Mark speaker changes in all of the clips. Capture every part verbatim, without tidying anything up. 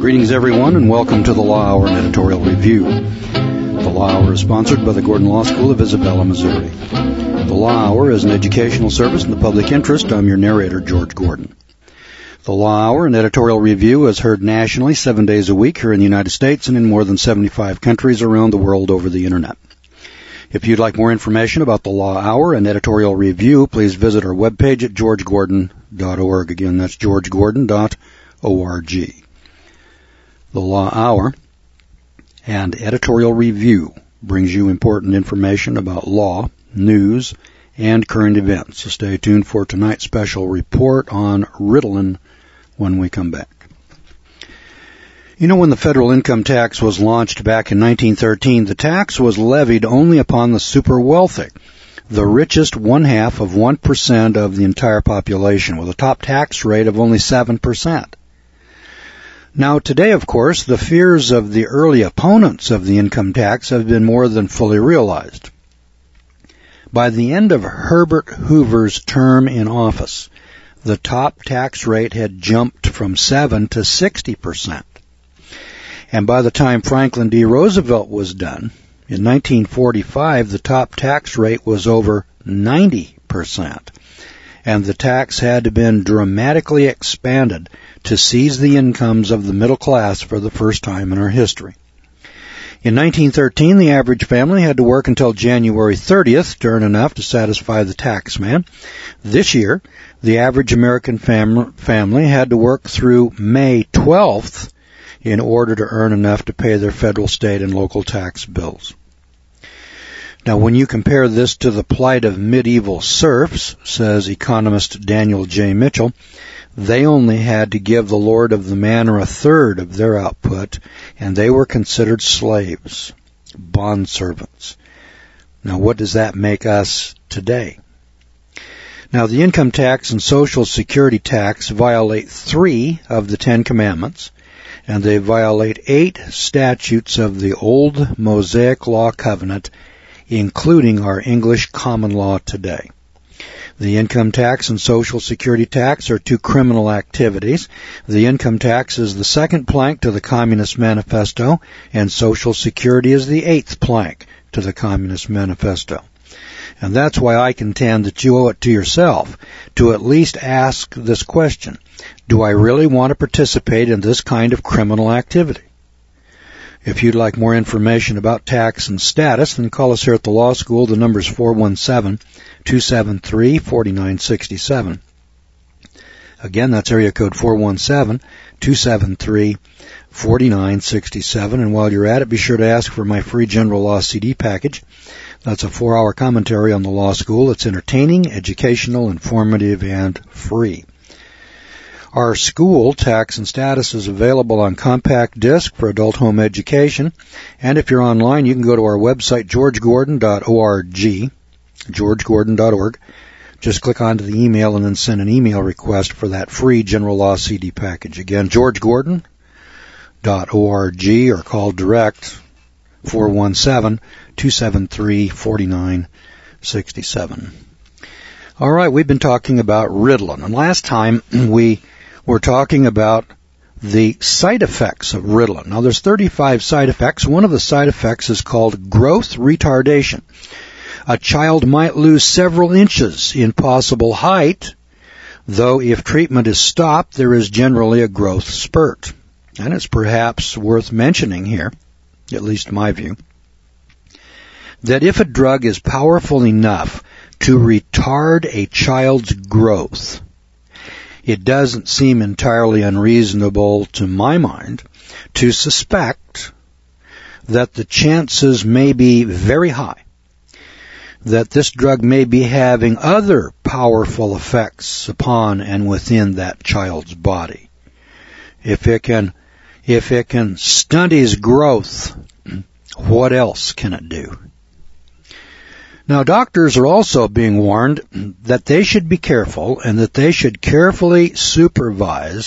Speaker 1: Greetings, everyone, and welcome to the Law Hour and Editorial Review. The Law Hour is sponsored by the Gordon Law School of Isabella, Missouri. The Law Hour is an educational service in the public interest. I'm your narrator, George Gordon. The Law Hour and Editorial Review is heard nationally seven days a week here in the United States and in more than seventy-five countries around the world over the Internet. If you'd like more information about the Law Hour and Editorial Review, please visit our webpage at george gordon dot org. Again, that's george gordon dot org. The Law Hour and Editorial Review brings you important information about law, news, and current events. So stay tuned for tonight's special report on Ritalin when we come back. You know, when the federal income tax was launched back in nineteen thirteen, the tax was levied only upon the super wealthy, the richest one-half of one percent of the entire population, with a top tax rate of only seven percent. Now, today, of course, the fears of the early opponents of the income tax have been more than fully realized. By the end of Herbert Hoover's term in office, the top tax rate had jumped from seven to sixty percent. And by the time Franklin D. Roosevelt was done, in nineteen forty-five, the top tax rate was over ninety percent. And the tax had been dramatically expanded to seize the incomes of the middle class for the first time in our history. In nineteen thirteen, the average family had to work until January thirtieth to earn enough to satisfy the tax man. This year, the average American fam- family had to work through May twelfth in order to earn enough to pay their federal, state, and local tax bills. Now, when you compare this to the plight of medieval serfs, says economist Daniel J. Mitchell, they only had to give the lord of the manor a third of their output, and they were considered slaves, bondservants. Now, what does that make us today? Now, the income tax and Social Security tax violate three of the Ten Commandments, and they violate eight statutes of the old Mosaic Law covenant, including our English common law today. The income tax and Social Security tax are two criminal activities. The income tax is the second plank to the Communist Manifesto, and Social Security is the eighth plank to the Communist Manifesto. And that's why I contend that you owe it to yourself to at least ask this question: do I really want to participate in this kind of criminal activity? If you'd like more information about tax and status, then call us here at the law school. The number is four one seven, two seven three, four nine six seven. Again, that's area code four one seven, two seven three, four nine six seven. And while you're at it, be sure to ask for my free general law C D package. That's a four-hour commentary on the law school. It's entertaining, educational, informative, and free. Our school, Tax and Status, is available on compact disc for adult home education. And if you're online, you can go to our website, george gordon dot org, george gordon dot org. Just click onto the email and then send an email request for that free general law C D package. Again, george gordon dot org, or call direct four one seven, two seven three, four nine six seven. All right, we've been talking about Ritalin. And last time we were talking about the side effects of Ritalin. Now, there's thirty-five side effects. One of the side effects is called growth retardation. A child might lose several inches in possible height, though if treatment is stopped, there is generally a growth spurt. And it's perhaps worth mentioning here, at least my view, that if a drug is powerful enough to retard a child's growth, it doesn't seem entirely unreasonable to my mind to suspect that the chances may be very high that this drug may be having other powerful effects upon and within that child's body. If it can, if it can stunt his growth, what else can it do? Now, doctors are also being warned that they should be careful and that they should carefully supervise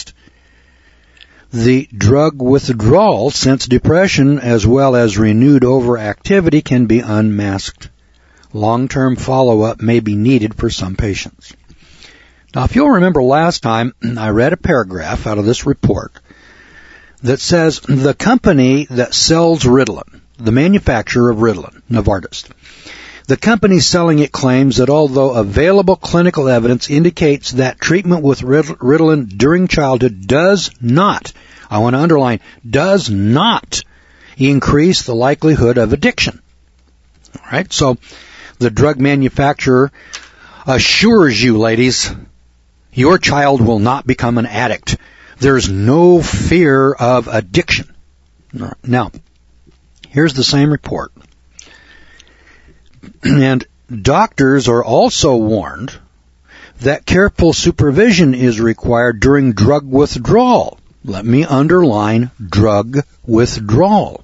Speaker 1: the drug withdrawal, since depression as well as renewed overactivity can be unmasked. Long-term follow-up may be needed for some patients. Now, if you'll remember last time, I read a paragraph out of this report that says the company that sells Ritalin, the manufacturer of Ritalin, Novartis, the company selling it claims that although available clinical evidence indicates that treatment with Ritalin during childhood does not, I want to underline, does not increase the likelihood of addiction. All right, so the drug manufacturer assures you, ladies, your child will not become an addict. There's no fear of addiction. Now, here's the same report. And doctors are also warned that careful supervision is required during drug withdrawal. Let me underline drug withdrawal.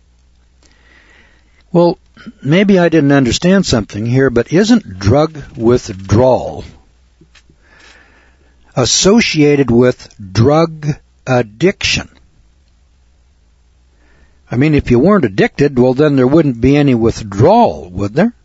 Speaker 1: Well, maybe I didn't understand something here, but isn't drug withdrawal associated with drug addiction? I mean, if you weren't addicted, well, then there wouldn't be any withdrawal, would there?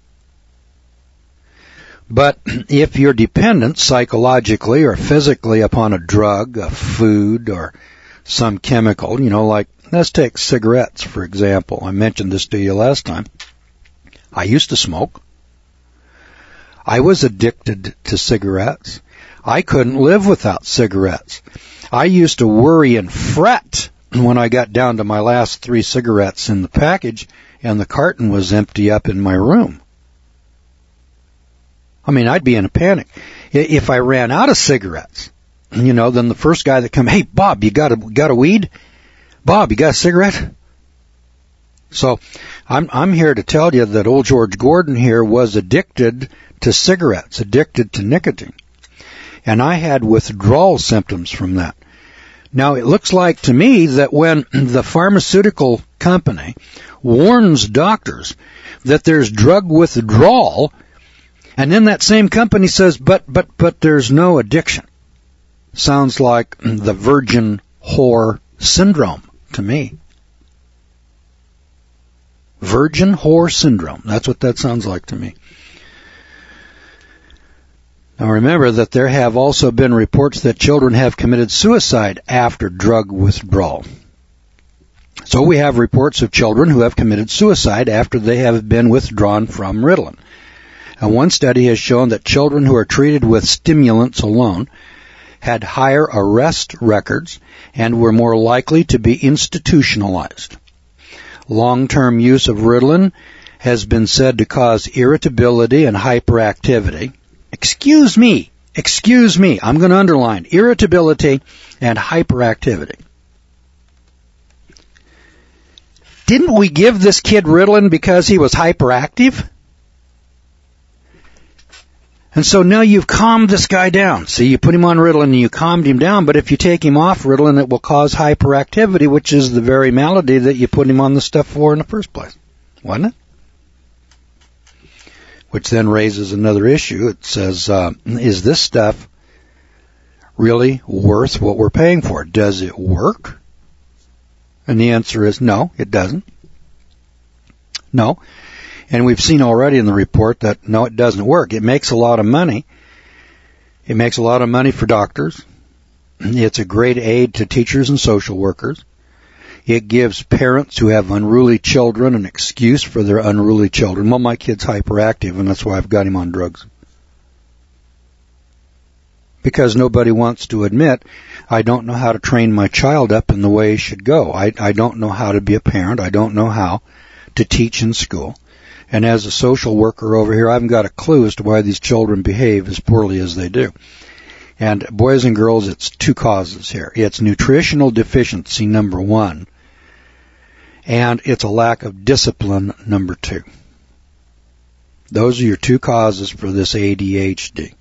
Speaker 1: But if you're dependent psychologically or physically upon a drug, a food, or some chemical, you know, like, let's take cigarettes, for example. I mentioned this to you last time. I used to smoke. I was addicted to cigarettes. I couldn't live without cigarettes. I used to worry and fret when I got down to my last three cigarettes in the package and the carton was empty up in my room. I mean, I'd be in a panic. If I ran out of cigarettes, you know, then the first guy that come, hey, Bob, you got a, got a weed? Bob, you got a cigarette? So I'm, I'm here to tell you that old George Gordon here was addicted to cigarettes, addicted to nicotine. And I had withdrawal symptoms from that. Now, it looks like to me that when the pharmaceutical company warns doctors that there's drug withdrawal, and then that same company says, but, but, but there's no addiction. Sounds like the virgin whore syndrome to me. Virgin whore syndrome. That's what that sounds like to me. Now remember that there have also been reports that children have committed suicide after drug withdrawal. So we have reports of children who have committed suicide after they have been withdrawn from Ritalin. And one study has shown that children who are treated with stimulants alone had higher arrest records and were more likely to be institutionalized. Long-term use of Ritalin has been said to cause irritability and hyperactivity. Excuse me, excuse me, I'm going to underline irritability and hyperactivity. Didn't we give this kid Ritalin because he was hyperactive? And so now you've calmed this guy down. See, you put him on Ritalin and you calmed him down, but if you take him off Ritalin, it will cause hyperactivity, which is the very malady that you put him on the stuff for in the first place. Wasn't it? Which then raises another issue. It says, uh, is this stuff really worth what we're paying for? Does it work? And the answer is no, it doesn't. No. And we've seen already in the report that no, it doesn't work. It makes a lot of money. It makes a lot of money for doctors. It's a great aid to teachers and social workers. It gives parents who have unruly children an excuse for their unruly children. Well, my kid's hyperactive, and that's why I've got him on drugs. Because nobody wants to admit, I don't know how to train my child up in the way he should go. I, I don't know how to be a parent. I don't know how to teach in school. And as a social worker over here, I haven't got a clue as to why these children behave as poorly as they do. And boys and girls, it's two causes here. It's nutritional deficiency, number one, and it's a lack of discipline, number two. Those are your two causes for this A D H D.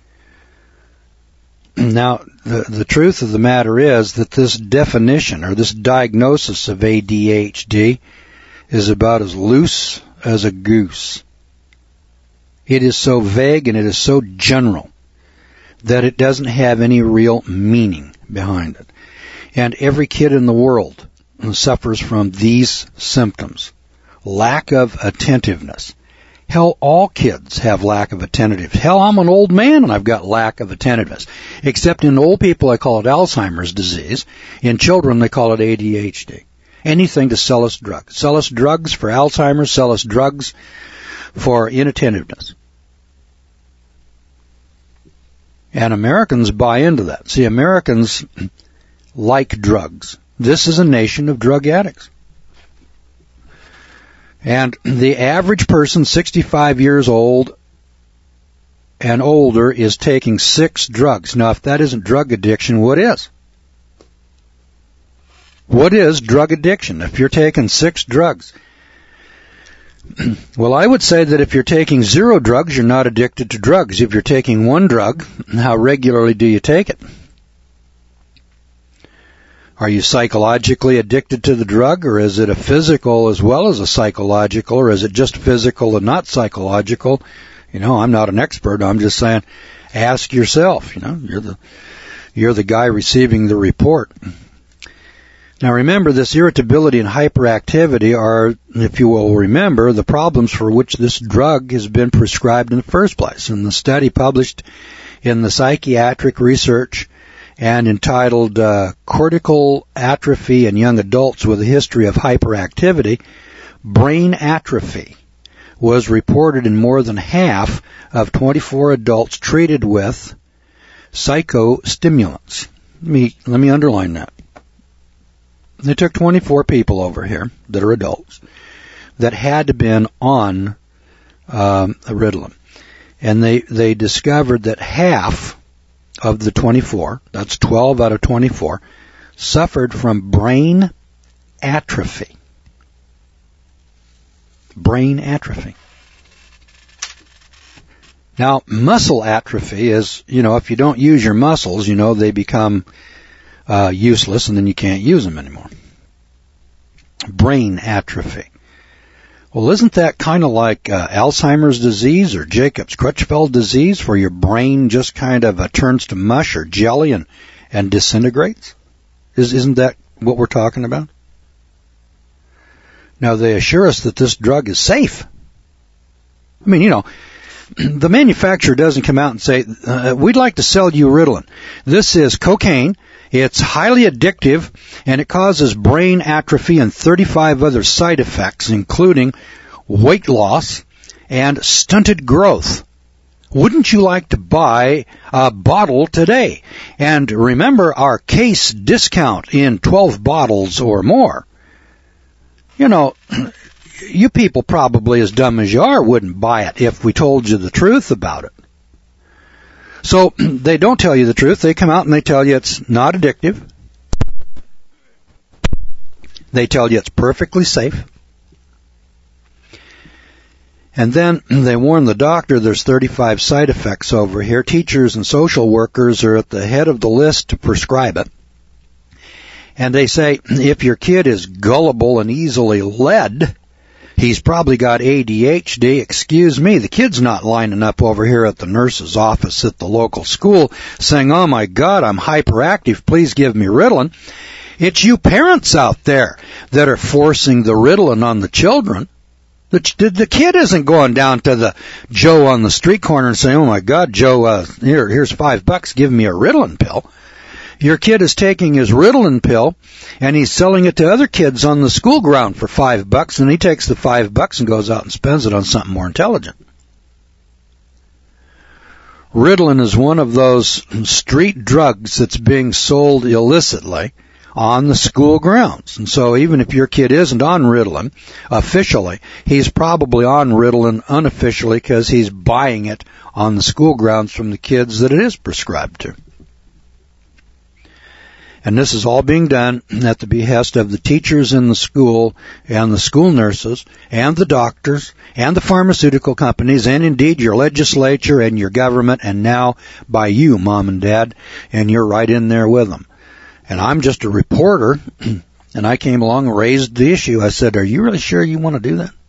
Speaker 1: Now, the, the truth of the matter is that this definition or this diagnosis of A D H D is about as loose as a goose. It is so vague and it is so general that it doesn't have any real meaning behind it. And every kid in the world suffers from these symptoms: lack of attentiveness, Hell, all kids have lack of attentiveness. Hell, I'm an old man and I've got lack of attentiveness. Except in old people, I call it Alzheimer's disease. In children, they call it A D H D. Anything to sell us drugs. Sell us drugs for Alzheimer's, sell us drugs for inattentiveness. And Americans buy into that. See, Americans like drugs. This is a nation of drug addicts. And the average person, sixty-five years old and older, is taking six drugs. Now, if that isn't drug addiction, what is? What is drug addiction if you're taking six drugs? Well, I would say that if you're taking zero drugs, you're not addicted to drugs. If you're taking one drug, how regularly do you take it? Are you psychologically addicted to the drug, or is it a physical as well as a psychological, or is it just physical and not psychological? You know, I'm not an expert. I'm just saying, ask yourself. You know, you're the you're the guy receiving the report. Now, remember, this irritability and hyperactivity are, if you will remember, the problems for which this drug has been prescribed in the first place. And the study published in the Psychiatric Research and entitled uh, Cortical Atrophy in Young Adults with a History of Hyperactivity, Brain Atrophy was reported in more than half of twenty-four adults treated with psychostimulants. Let me, let me underline that. They took twenty-four people over here that are adults that had been on um, Ritalin. And they, they discovered that half of the twenty-four, that's twelve out of twenty-four, suffered from brain atrophy. Brain atrophy. Now, muscle atrophy is, you know, if you don't use your muscles, you know, they become uh, useless and then you can't use them anymore. Brain atrophy. Well, isn't that kind of like uh, Alzheimer's disease or Jacobs Creutzfeldt disease, where your brain just kind of uh, turns to mush or jelly and, and disintegrates? Is, isn't that what we're talking about? Now, they assure us that this drug is safe. I mean, you know, the manufacturer doesn't come out and say, uh, we'd like to sell you Ritalin. This is cocaine. It's highly addictive, and it causes brain atrophy and thirty-five other side effects, including weight loss and stunted growth. Wouldn't you like to buy a bottle today? And remember our case discount in twelve bottles or more. You know, you people probably as dumb as you are wouldn't buy it if we told you the truth about it. So they don't tell you the truth. They come out and they tell you it's not addictive. They tell you it's perfectly safe. And then they warn the doctor there's thirty-five side effects over here. Teachers and social workers are at the head of the list to prescribe it. And they say if your kid is gullible and easily led, he's probably got A D H D. Excuse me, the kid's not lining up over here at the nurse's office at the local school saying, oh my God, I'm hyperactive, please give me Ritalin. It's you parents out there that are forcing the Ritalin on the children. The, the kid isn't going down to the Joe on the street corner and saying, oh my God, Joe, uh, here, here's five bucks, give me a Ritalin pill. Your kid is taking his Ritalin pill, and he's selling it to other kids on the school ground for five bucks, and he takes the five bucks and goes out and spends it on something more intelligent. Ritalin is one of those street drugs that's being sold illicitly on the school grounds. And so even if your kid isn't on Ritalin officially, he's probably on Ritalin unofficially because he's buying it on the school grounds from the kids that it is prescribed to. And this is all being done at the behest of the teachers in the school and the school nurses and the doctors and the pharmaceutical companies and indeed your legislature and your government, and now by you, Mom and Dad, and you're right in there with them. And I'm just a reporter, and I came along and raised the issue. I said, are you really sure you want to do that?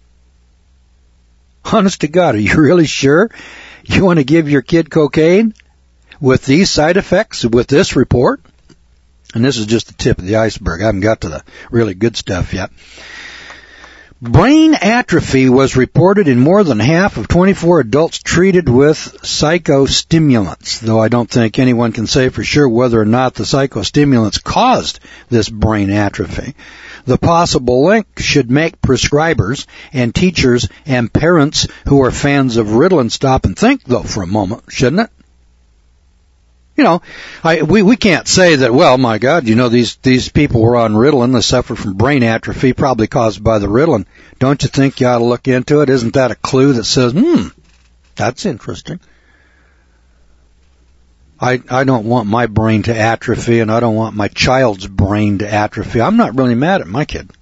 Speaker 1: Honest to God, are you really sure you want to give your kid cocaine with these side effects, with this report? And this is just the tip of the iceberg. I haven't got to the really good stuff yet. Brain atrophy was reported in more than half of twenty-four adults treated with psychostimulants, though I don't think anyone can say for sure whether or not the psychostimulants caused this brain atrophy. The possible link should make prescribers and teachers and parents who are fans of Ritalin stop and think, though, for a moment, shouldn't it? You know, I, we, we can't say that, well, my God, you know, these, these people were on Ritalin, they suffered from brain atrophy, probably caused by the Ritalin. Don't you think you ought to look into it? Isn't that a clue that says, hmm, that's interesting? I, I don't want my brain to atrophy, and I don't want my child's brain to atrophy. I'm not really mad at my kid.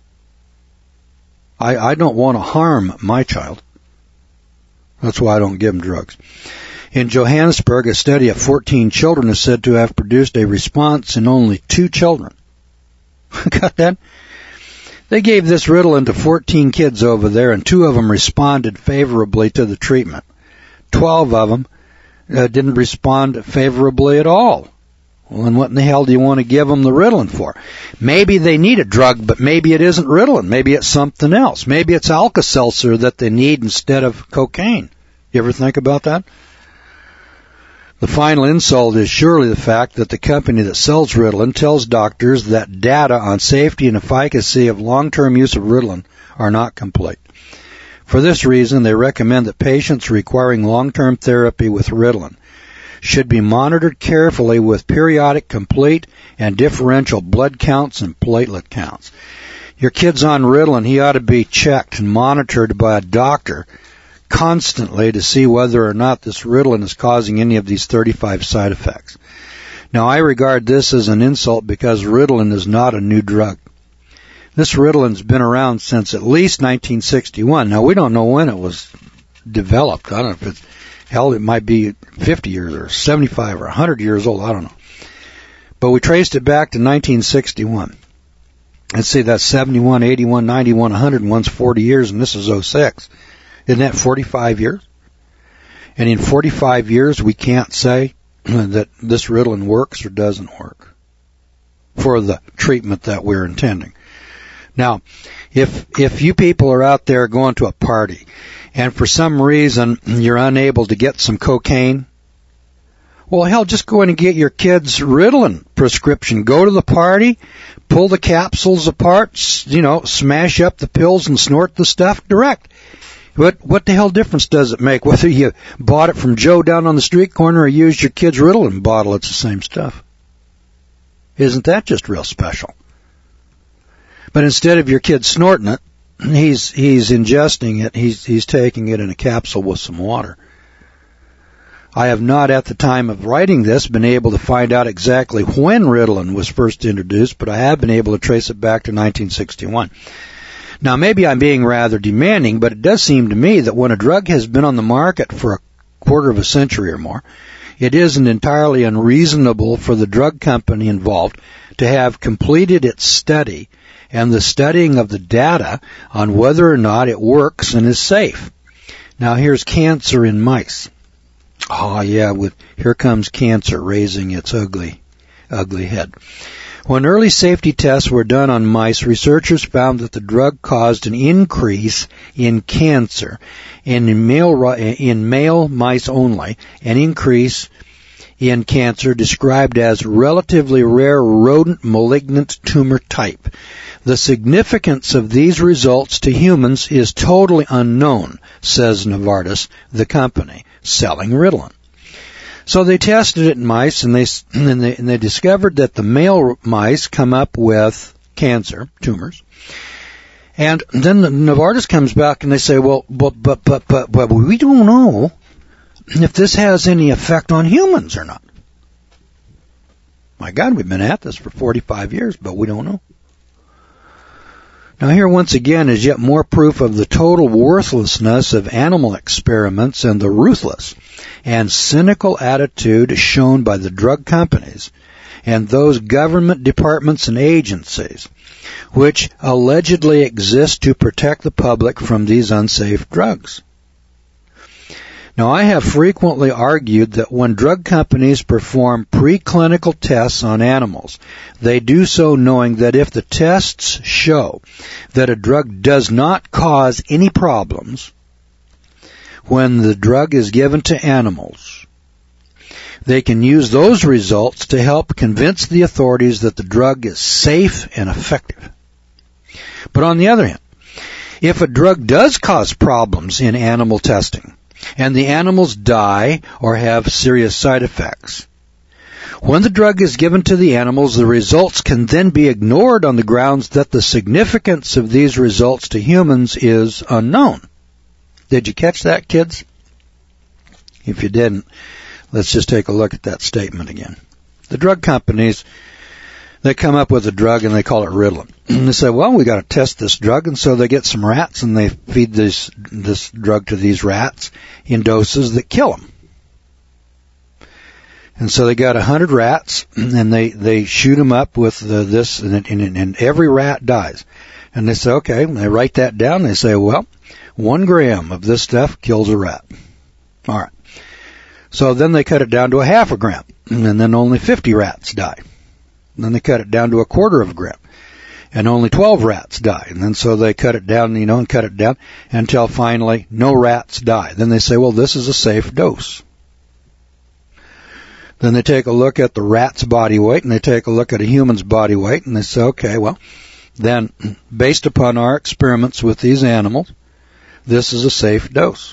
Speaker 1: I, I don't want to harm my child. That's why I don't give him drugs. In Johannesburg, a study of fourteen children is said to have produced a response in only two children. Got that? They gave this Ritalin to fourteen kids over there, and two of them responded favorably to the treatment. Twelve of them uh, didn't respond favorably at all. Well, then what in the hell do you want to give them the Ritalin for? Maybe they need a drug, but maybe it isn't Ritalin. Maybe it's something else. Maybe it's Alka-Seltzer that they need instead of cocaine. You ever think about that? The final insult is surely the fact that the company that sells Ritalin tells doctors that data on safety and efficacy of long-term use of Ritalin are not complete. For this reason, they recommend that patients requiring long-term therapy with Ritalin should be monitored carefully with periodic complete and differential blood counts and platelet counts. Your kid's on Ritalin, he ought to be checked and monitored by a doctor constantly to see whether or not this Ritalin is causing any of these thirty-five side effects. Now, I regard this as an insult because Ritalin is not a new drug. This Ritalin's been around since at least nineteen sixty-one. Now, we don't know when it was developed. I don't know if it's, hell, it might be fifty years or seventy-five or one hundred years old. I don't know. But we traced it back to nineteen sixty-one. Let's see, that's seventy-one, eighty-one, ninety-one, one hundred, and one's forty years, and this is oh six. Isn't that forty-five years? And in forty-five years, we can't say that this Ritalin works or doesn't work for the treatment that we're intending. Now, if if you people are out there going to a party and for some reason you're unable to get some cocaine, well, hell, just go in and get your kid's Ritalin prescription. Go to the party, pull the capsules apart, you know, smash up the pills and snort the stuff direct. What what the hell difference does it make whether you bought it from Joe down on the street corner or used your kid's Ritalin bottle? It's the same stuff. Isn't that just real special? But instead of your kid snorting it, he's he's ingesting it. He's he's taking it in a capsule with some water. I have not, at the time of writing this, been able to find out exactly when Ritalin was first introduced, but I have been able to trace it back to nineteen sixty-one. Now, maybe I'm being rather demanding, but it does seem to me that when a drug has been on the market for a quarter of a century or more, it isn't entirely unreasonable for the drug company involved to have completed its study and the studying of the data on whether or not it works and is safe. Now, here's cancer in mice. Oh, yeah, with here comes cancer raising its ugly, ugly head. When early safety tests were done on mice, researchers found that the drug caused an increase in cancer, and in male, in male mice only, an increase in cancer described as relatively rare rodent malignant tumor type. The significance of these results to humans is totally unknown, says Novartis, the company selling Ritalin. So they tested it in mice, and they, and they and they discovered that the male mice come up with cancer, tumors. And then the Novartis comes back and they say, well, but, but, but, but, but we don't know if this has any effect on humans or not. My God, we've been at this for forty-five years, but we don't know. Now here once again is yet more proof of the total worthlessness of animal experiments and the ruthless and cynical attitude shown by the drug companies and those government departments and agencies which allegedly exist to protect the public from these unsafe drugs. Now, I have frequently argued that when drug companies perform preclinical tests on animals, they do so knowing that if the tests show that a drug does not cause any problems when the drug is given to animals, they can use those results to help convince the authorities that the drug is safe and effective. But on the other hand, if a drug does cause problems in animal testing, and the animals die or have serious side effects, when the drug is given to the animals, the results can then be ignored on the grounds that the significance of these results to humans is unknown. Did you catch that, kids? If you didn't, let's just take a look at that statement again. The drug companies, they come up with a drug and they call it Ritalin. And they say, well, we got to test this drug, and so they get some rats and they feed this this drug to these rats in doses that kill them. And so they got a hundred rats, and they, they shoot them up with the, this, and, and, and every rat dies. And they say, okay, and they write that down. They say, well, one gram of this stuff kills a rat. All right. So then they cut it down to a half a gram, and then only fifty rats die. And then they cut it down to a quarter of a gram, and only twelve rats die. And then so they cut it down, you know, and cut it down until finally no rats die. Then they say, well, this is a safe dose. Then they take a look at the rat's body weight, and they take a look at a human's body weight, and they say, okay, well, then based upon our experiments with these animals, this is a safe dose.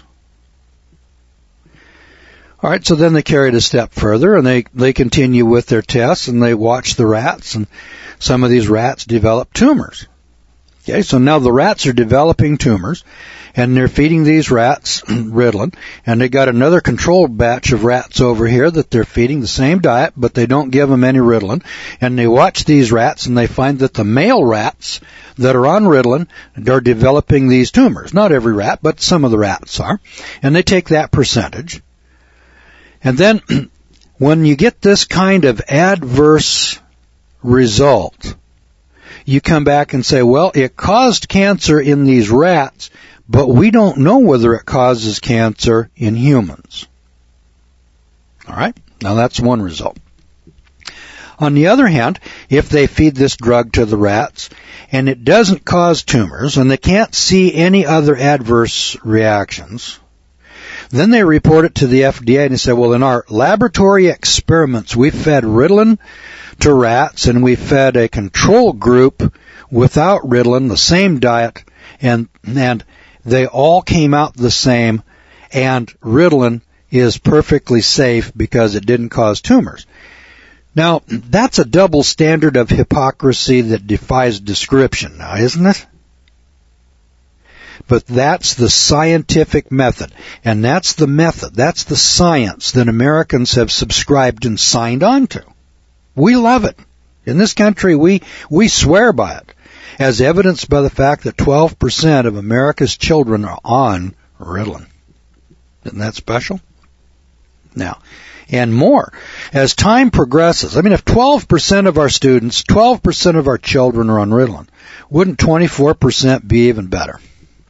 Speaker 1: All right, so then they carry it a step further, and they, they continue with their tests, and they watch the rats, and some of these rats develop tumors. Okay, so now the rats are developing tumors, and they're feeding these rats Ritalin, and they got another control batch of rats over here that they're feeding the same diet, but they don't give them any Ritalin, and they watch these rats, and they find that the male rats that are on Ritalin are developing these tumors. Not every rat, but some of the rats are, and they take that percentage. And then when you get this kind of adverse result, you come back and say, well, it caused cancer in these rats, but we don't know whether it causes cancer in humans. All right? Now that's one result. On the other hand, if they feed this drug to the rats and it doesn't cause tumors and they can't see any other adverse reactions, then they report it to the F D A and they say, well, in our laboratory experiments, we fed Ritalin to rats and we fed a control group without Ritalin, the same diet, and, and they all came out the same, and Ritalin is perfectly safe because it didn't cause tumors. Now, that's a double standard of hypocrisy that defies description now, isn't it? But that's the scientific method, and that's the method, that's the science that Americans have subscribed and signed on to. We love it. In this country, we, we swear by it, as evidenced by the fact that twelve percent of America's children are on Ritalin. Isn't that special? Now, and more. As time progresses, I mean, if twelve percent of our students, twelve percent of our children are on Ritalin, wouldn't twenty-four percent be even better?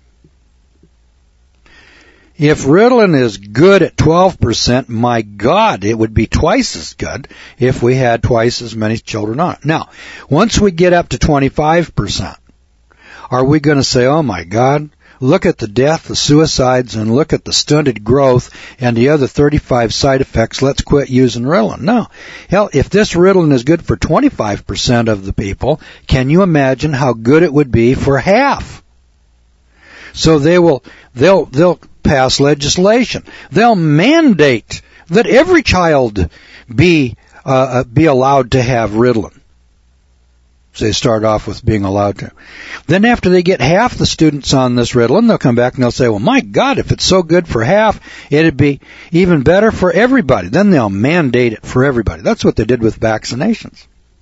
Speaker 1: If Ritalin is good at twelve percent, my God, it would be twice as good if we had twice as many children on it. Now, once we get up to twenty-five percent, are we going to say, oh my God, look at the death, the suicides, and look at the stunted growth and the other thirty-five side effects, let's quit using Ritalin? No. Hell, if this Ritalin is good for twenty-five percent of the people, can you imagine how good it would be for half? So they will, they'll, they'll pass legislation. They'll mandate that every child be, uh, be allowed to have Ritalin. So they start off with being allowed to. Then after they get half the students on this Ritalin, they'll come back and they'll say, well, my God, if it's so good for half, it'd be even better for everybody. Then they'll mandate it for everybody. That's what they did with vaccinations.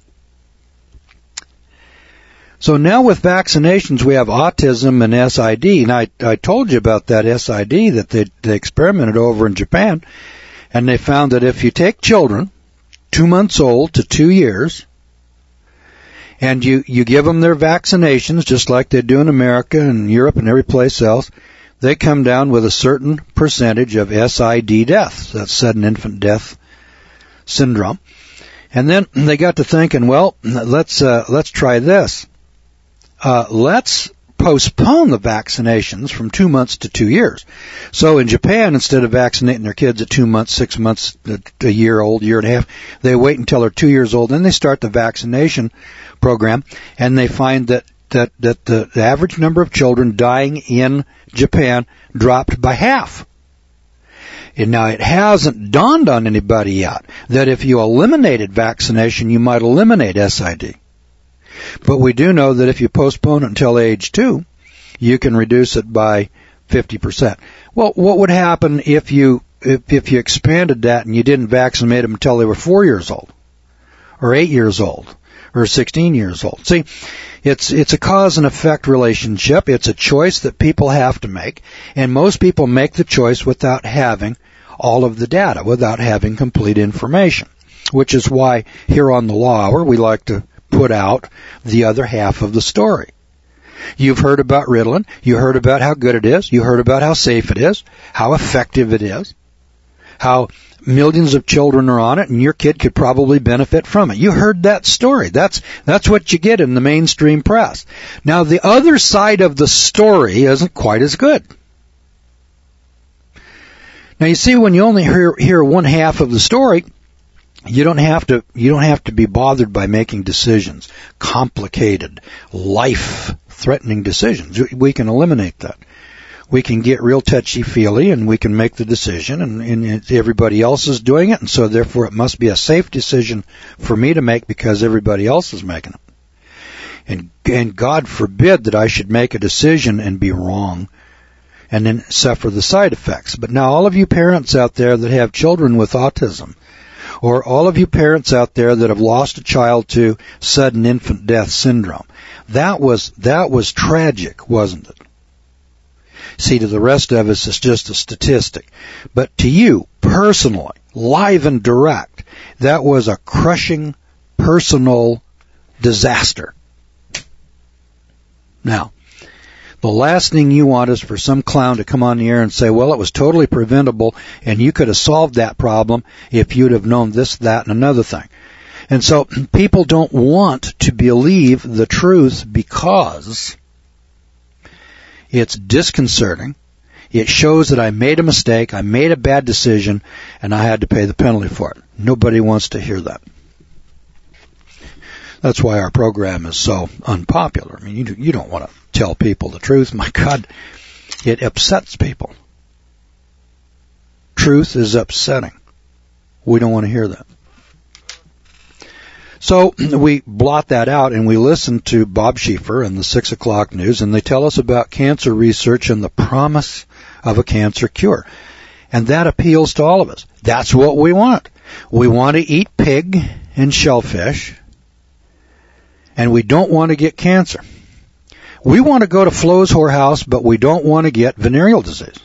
Speaker 1: So now with vaccinations, we have autism and S I D. And I, I told you about that S I D that they, they experimented over in Japan. And they found that if you take children, two months old to two years, and you, you give them their vaccinations, just like they do in America and Europe and every place else, they come down with a certain percentage of S I D deaths. That's sudden infant death syndrome. And then they got to thinking, well, let's uh, let's try this. Uh, let's postpone the vaccinations from two months to two years. So in Japan, instead of vaccinating their kids at two months, six months, a year old, year and a half, they wait until they're two years old, then they start the vaccination program, and they find that that, that the, the average number of children dying in Japan dropped by half. And now it hasn't dawned on anybody yet that if you eliminated vaccination, you might eliminate S I D. But we do know that if you postpone it until age two, you can reduce it by fifty percent. Well, what would happen if you if, if you expanded that and you didn't vaccinate them until they were four years old, or eight years old, or sixteen years old? See, it's it's a cause and effect relationship. It's a choice that people have to make, and most people make the choice without having all of the data, without having complete information, which is why here on the Law Hour we like to put out the other half of the story. You've heard about Ritalin. You heard about how good it is. You heard about how safe it is, how effective it is, how millions of children are on it, and your kid could probably benefit from it. You heard that story. That's that's what you get in the mainstream press. Now, the other side of the story isn't quite as good. Now, you see, when you only hear, hear one half of the story, You don't have to, you don't have to be bothered by making decisions, complicated, life-threatening decisions. We can eliminate that. We can get real touchy-feely and we can make the decision, and, and everybody else is doing it, and so therefore it must be a safe decision for me to make because everybody else is making it. And, and God forbid that I should make a decision and be wrong and then suffer the side effects. But now all of you parents out there that have children with autism, or all of you parents out there that have lost a child to sudden infant death syndrome, that was that was tragic, wasn't it? See, to the rest of us, it's just a statistic. But to you, personally, live and direct, that was a crushing personal disaster. Now, the last thing you want is for some clown to come on the air and say, well, it was totally preventable and you could have solved that problem if you'd have known this, that, and another thing. And so people don't want to believe the truth because it's disconcerting. It shows that I made a mistake, I made a bad decision, and I had to pay the penalty for it. Nobody wants to hear that. That's why our program is so unpopular. I mean, you, you don't want to tell people the truth. My God, it upsets people. Truth is upsetting. We don't want to hear that. So we blot that out and we listen to Bob Schieffer and the six o'clock news, and they tell us about cancer research and the promise of a cancer cure. And that appeals to all of us. That's what we want. We want to eat pig and shellfish, and we don't want to get cancer. We want to go to Flo's whorehouse, but we don't want to get venereal disease.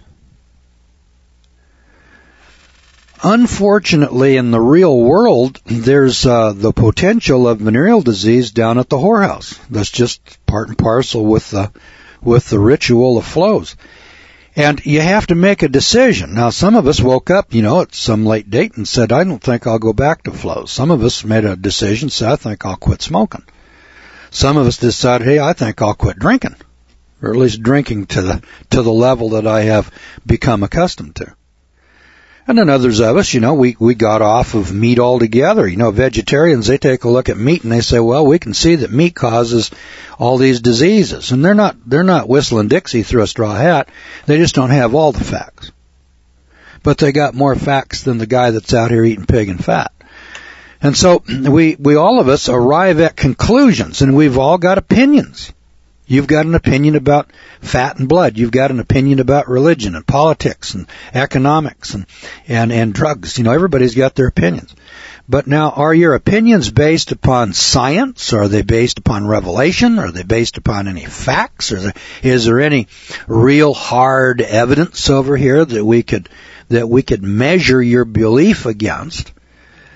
Speaker 1: Unfortunately, in the real world, there's uh, the potential of venereal disease down at the whorehouse. That's just part and parcel with the with the ritual of Flo's. And you have to make a decision. Now, some of us woke up, you know, at some late date and said, I don't think I'll go back to Flo's. Some of us made a decision, said, I think I'll quit smoking. Some of us decided, hey, I think I'll quit drinking, or at least drinking to the to the level that I have become accustomed to. And then others of us, you know, we, we got off of meat altogether. You know, vegetarians, they take a look at meat and they say, well, we can see that meat causes all these diseases. And they're not, they're not whistling Dixie through a straw hat. They just don't have all the facts. But they got more facts than the guy that's out here eating pig and fat. And so we, we all of us arrive at conclusions, and we've all got opinions. You've got an opinion about fat and blood. You've got an opinion about religion and politics and economics and, and, and drugs. You know, everybody's got their opinions. But now, are your opinions based upon science? Are they based upon revelation? Are they based upon any facts? Is there, is there any real hard evidence over here that we could, that we could measure your belief against?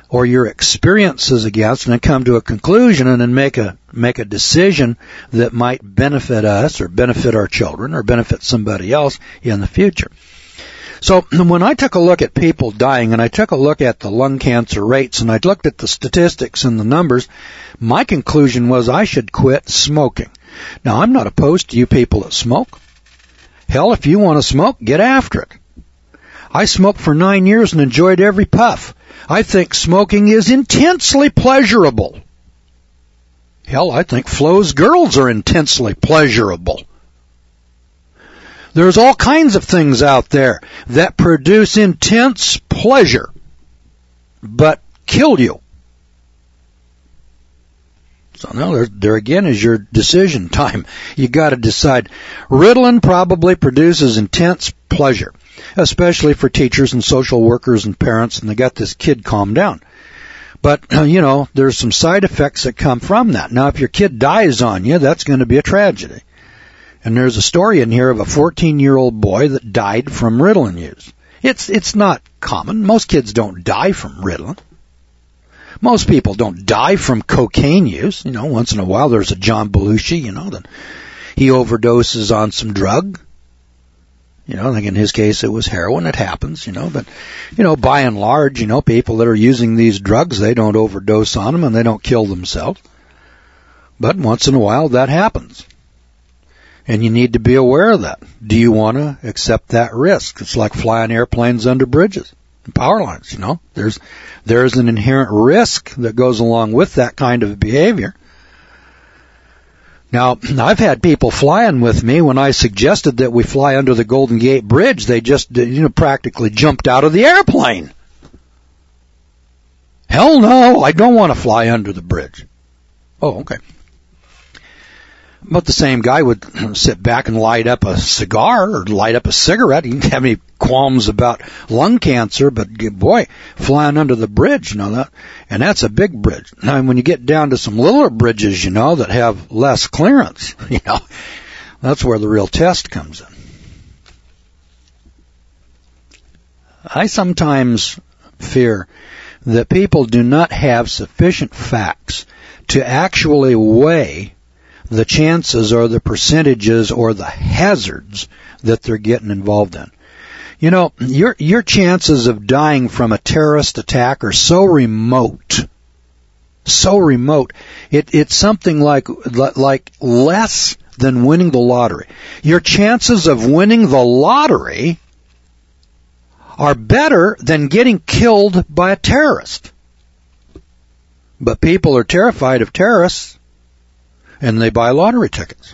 Speaker 1: or your experiences against, and then come to a conclusion and then make a make a decision that might benefit us or benefit our children or benefit somebody else in the future. So when I took a look at people dying, and I took a look at the lung cancer rates, and I looked at the statistics and the numbers, my conclusion was I should quit smoking. Now, I'm not opposed to you people that smoke. Hell, if you want to smoke, get after it. I smoked for nine years and enjoyed every puff. I think smoking is intensely pleasurable. Hell, I think Flo's girls are intensely pleasurable. There's all kinds of things out there that produce intense pleasure, but kill you. So now there, there again is your decision time. You got to decide. Ritalin probably produces intense pleasure, especially for teachers and social workers and parents, and they got this kid calmed down. But, uh, you know, there's some side effects that come from that. Now, if your kid dies on you, that's going to be a tragedy. And there's a story in here of a fourteen-year-old boy that died from Ritalin use. It's it's not common. Most kids don't die from Ritalin. Most people don't die from cocaine use. You know, once in a while there's a John Belushi, you know, that he overdoses on some drug. You know, I think in his case it was heroin. It happens, you know. But, you know, by and large, you know, people that are using these drugs, they don't overdose on them and they don't kill themselves. But once in a while that happens. And you need to be aware of that. Do you want to accept that risk? It's like flying airplanes under bridges and power lines, you know. There's there's an inherent risk that goes along with that kind of behavior. Now, I've had people flying with me when I suggested that we fly under the Golden Gate Bridge. They just, you know, practically jumped out of the airplane. Hell no, I don't want to fly under the bridge. Oh, okay. But the same guy would sit back and light up a cigar or light up a cigarette. He didn't have any qualms about lung cancer, but boy, flying under the bridge, you know, that, and that's a big bridge. Now, when you get down to some littler bridges, you know, that have less clearance, you know, that's where the real test comes in. I sometimes fear that people do not have sufficient facts to actually weigh the chances or the percentages or the hazards that they're getting involved in. You know, your your chances of dying from a terrorist attack are so remote, so remote. It it's something like like less than winning the lottery. Your chances of winning the lottery are better than getting killed by a terrorist. But people are terrified of terrorists, and they buy lottery tickets.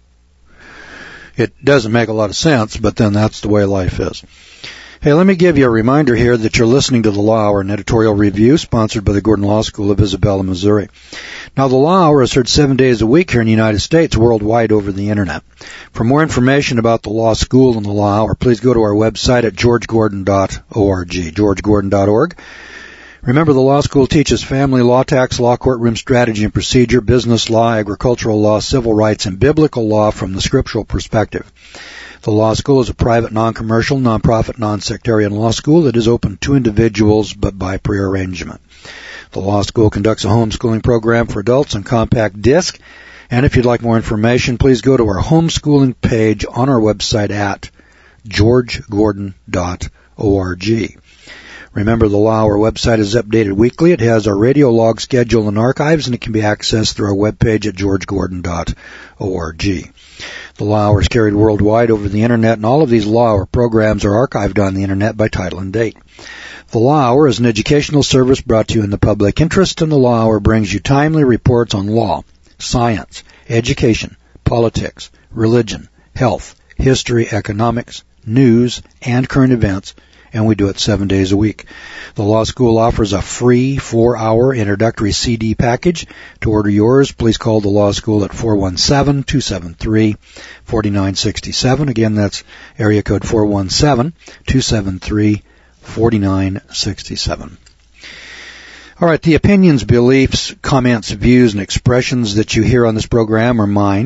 Speaker 1: It doesn't make a lot of sense, but then that's the way life is. Hey, let me give you a reminder here that you're listening to the Law Hour, an editorial review sponsored by the Gordon Law School of Isabella, Missouri. Now, the Law Hour is heard seven days a week here in the United States, worldwide over the Internet. For more information about the Law School and the Law Hour, please go to our website at george gordon dot org, george gordon dot org. Remember, the law school teaches family law, tax law, courtroom strategy and procedure, business law, agricultural law, civil rights, and biblical law from the scriptural perspective. The law school is a private, non-commercial, non-profit, non-sectarian law school that is open to individuals but by prearrangement. The law school conducts a homeschooling program for adults on compact disc. And if you'd like more information, please go to our homeschooling page on our website at george gordon dot org. Remember, the Law Hour website is updated weekly. It has our radio log schedule and archives, and it can be accessed through our webpage at george gordon dot org. The Law Hour is carried worldwide over the Internet, and all of these Law Hour programs are archived on the Internet by title and date. The Law Hour is an educational service brought to you in the public interest, and the Law Hour brings you timely reports on law, science, education, politics, religion, health, history, economics, news, and current events, and we do it seven days a week. The law school offers a free four-hour introductory C D package. To order yours, please call the law school at four one seven, two seven three, four nine six seven. Again, that's area code four one seven, two seven three, four nine six seven. All right, the opinions, beliefs, comments, views, and expressions that you hear on this program are mine.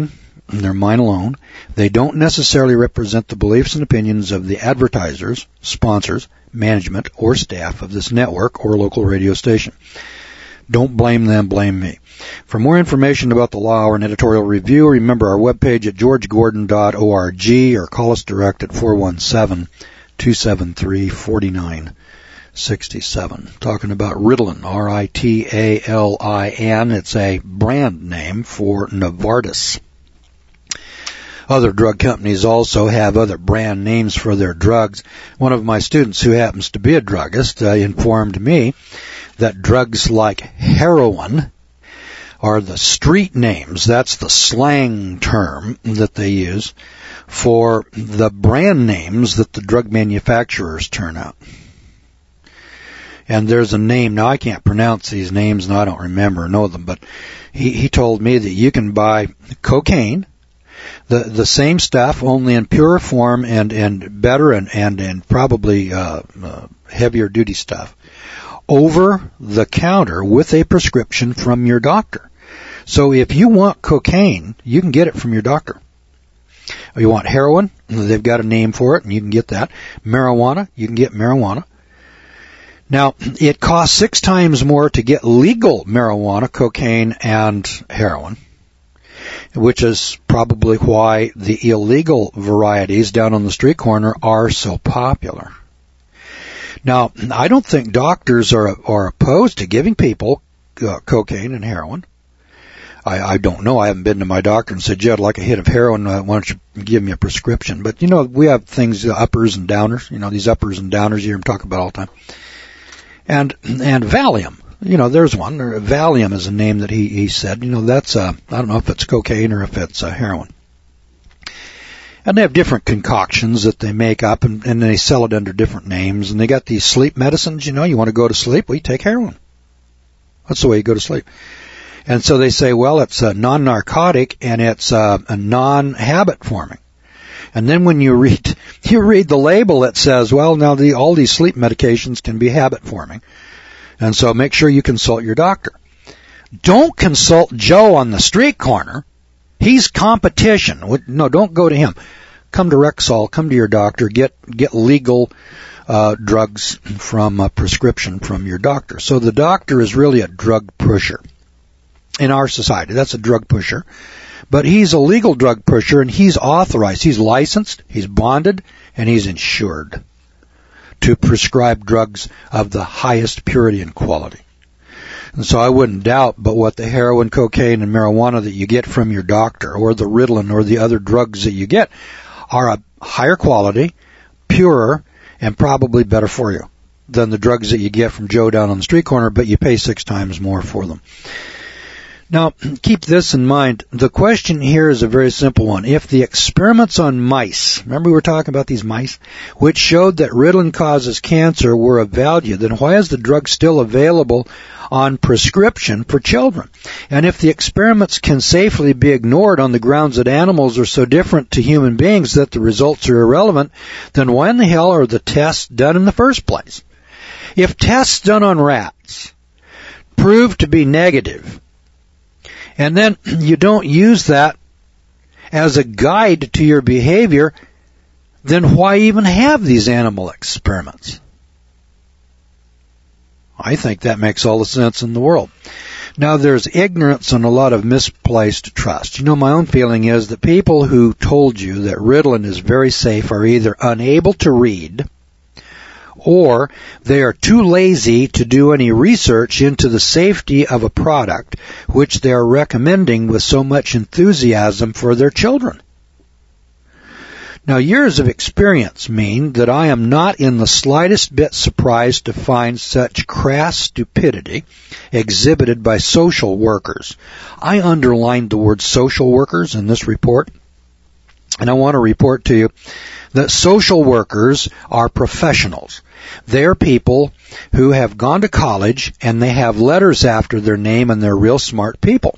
Speaker 1: They're mine alone. They don't necessarily represent the beliefs and opinions of the advertisers, sponsors, management, or staff of this network or local radio station. Don't blame them, blame me. For more information about the Law Hour and editorial review, remember our webpage at george gordon dot org or call us direct at four one seven, two seven three, four nine six seven. Talking about Ritalin, R I T A L I N. It's a brand name for Novartis. Other drug companies also have other brand names for their drugs. One of my students, who happens to be a druggist, uh, informed me that drugs like heroin are the street names. That's the slang term that they use for the brand names that the drug manufacturers turn out. And there's a name, now I can't pronounce these names and I don't remember or know them, but he, he told me that you can buy cocaine, the the same stuff, only in purer form and, and better and, and, and probably uh, uh, heavier duty stuff, over the counter with a prescription from your doctor. So if you want cocaine, you can get it from your doctor. You want heroin, they've got a name for it, and you can get that. Marijuana, you can get marijuana. Now, it costs six times more to get legal marijuana, cocaine, and heroin, which is probably why the illegal varieties down on the street corner are so popular. Now, I don't think doctors are are opposed to giving people uh, cocaine and heroin. I, I don't know. I haven't been to my doctor and said, "Gee, I'd like a hit of heroin. Uh, why don't you give me a prescription?" But, you know, we have things, uh, uppers and downers. You know, these uppers and downers you hear them talk about all the time. And and Valium. You know, there's one. Valium is a name that he, he said. You know, that's, uh, I don't know if it's cocaine or if it's uh, heroin. And they have different concoctions that they make up, and, and they sell it under different names. And they got these sleep medicines, you know, you want to go to sleep, well, you take heroin. That's the way you go to sleep. And so they say, well, it's a non-narcotic and it's uh, a non-habit forming. And then when you read you read the label, it says, well, now the, all these sleep medications can be habit forming. And so make sure you consult your doctor. Don't consult Joe on the street corner. He's competition. No, don't go to him. Come to Rexall. Come to your doctor. Get get legal uh, drugs from a prescription from your doctor. So the doctor is really a drug pusher in our society. That's a drug pusher. But he's a legal drug pusher, and he's authorized. He's licensed, he's bonded, and he's insured to prescribe drugs of the highest purity and quality. And so I wouldn't doubt but what the heroin, cocaine, and marijuana that you get from your doctor, or the Ritalin, or the other drugs that you get, are a higher quality, purer, and probably better for you than the drugs that you get from Joe down on the street corner, but you pay six times more for them. Now, keep this in mind. The question here is a very simple one. If the experiments on mice, remember we were talking about these mice, which showed that Ritalin causes cancer were of value, then why is the drug still available on prescription for children? And if the experiments can safely be ignored on the grounds that animals are so different to human beings that the results are irrelevant, then why in the hell are the tests done in the first place? If tests done on rats prove to be negative, and then you don't use that as a guide to your behavior, then why even have these animal experiments? I think that makes all the sense in the world. Now, there's ignorance and a lot of misplaced trust. You know, my own feeling is that people who told you that Ritalin is very safe are either unable to read, or they are too lazy to do any research into the safety of a product which they are recommending with so much enthusiasm for their children. Now, years of experience mean that I am not in the slightest bit surprised to find such crass stupidity exhibited by social workers. I underlined the word social workers in this report, and I want to report to you that social workers are professionals. They're people who have gone to college and they have letters after their name, and they're real smart people.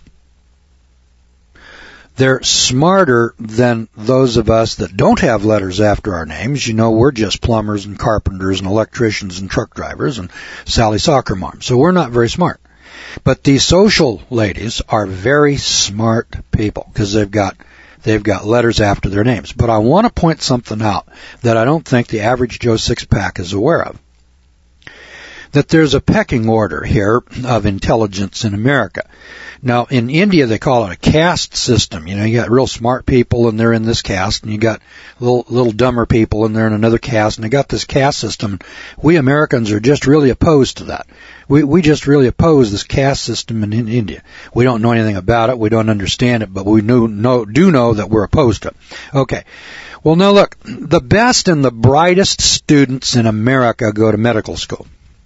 Speaker 1: They're smarter than those of us that don't have letters after our names. You know, we're just plumbers and carpenters and electricians and truck drivers and Sally soccer moms. So we're not very smart. But these social ladies are very smart people because they've got they've got letters after their names. But I want to point something out that I don't think the average Joe Six-Pack is aware of. That there's a pecking order here of intelligence in America. Now, in India, they call it a caste system. You know, you got real smart people, and they're in this caste, and you got little, little dumber people, and they're in another caste, and they got this caste system. We Americans are just really opposed to that. We, we just really oppose this caste system in, in India. We don't know anything about it. We don't understand it, but we know, know, do know that we're opposed to it. Okay. Well, now look, the best and the brightest students in America go to medical school.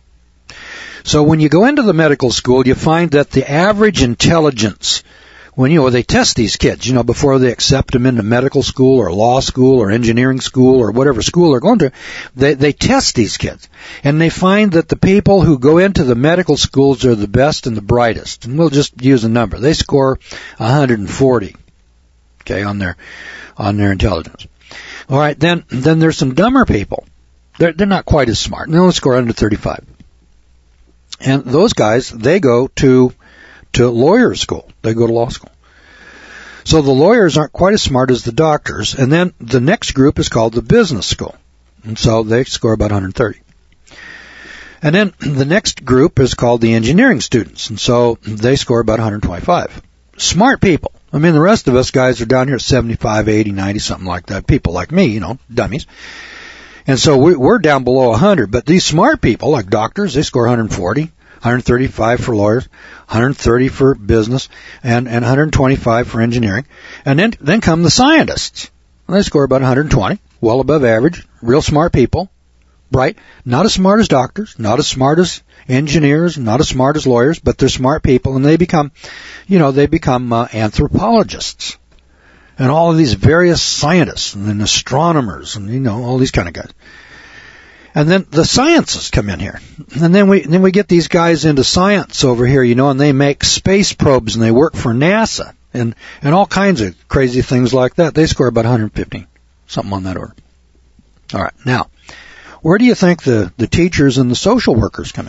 Speaker 1: So when you go into the medical school, you find that the average intelligence, when, you know, they test these kids, you know, before they accept them into medical school or law school or engineering school or whatever school they're going to, they, they test these kids. And they find that the people who go into the medical schools are the best and the brightest. And we'll just use a number. They score one hundred forty, okay, on their, on their intelligence. All right, then, then there's some dumber people. They're, they're not quite as smart. And they only score under thirty-five. And those guys, they go to to lawyer school. They go to law school. So the lawyers aren't quite as smart as the doctors. And then the next group is called the business school. And so they score about one hundred thirty. And then the next group is called the engineering students. And so they score about one hundred twenty-five. Smart people. I mean, the rest of us guys are down here at seventy-five, eighty, ninety, something like that. People like me, you know, dummies. And so we're down below one hundred, but these smart people, like doctors, they score one hundred forty, one hundred thirty-five for lawyers, one hundred thirty for business, and, and one hundred twenty-five for engineering. And then, then come the scientists. They score about one hundred twenty, well above average, real smart people, bright, not as smart as doctors, not as smart as engineers, not as smart as lawyers, but they're smart people, and they become, you know, they become uh, anthropologists. And all of these various scientists and astronomers and, you know, all these kind of guys. And then the sciences come in here. And then we, then we get these guys into science over here, you know, and they make space probes and they work for NASA and, and all kinds of crazy things like that. They score about one hundred fifteen, something on that order. All right. Now, where do you think the, the teachers and the social workers come in?